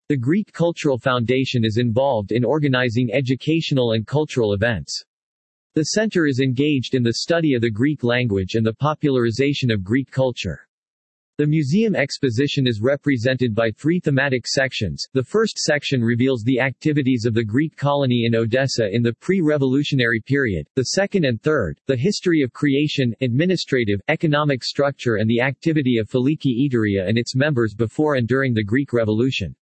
The Greek Cultural Foundation is involved in organizing educational and cultural events. The center is engaged in the study of the Greek language and the popularization of Greek culture. The museum exposition is represented by 3 thematic sections. The first section reveals the activities of the Greek colony in Odessa in the pre-revolutionary period. The second and third, the history of creation, administrative, economic structure and the activity of Filiki Eteria and its members before and during the Greek Revolution.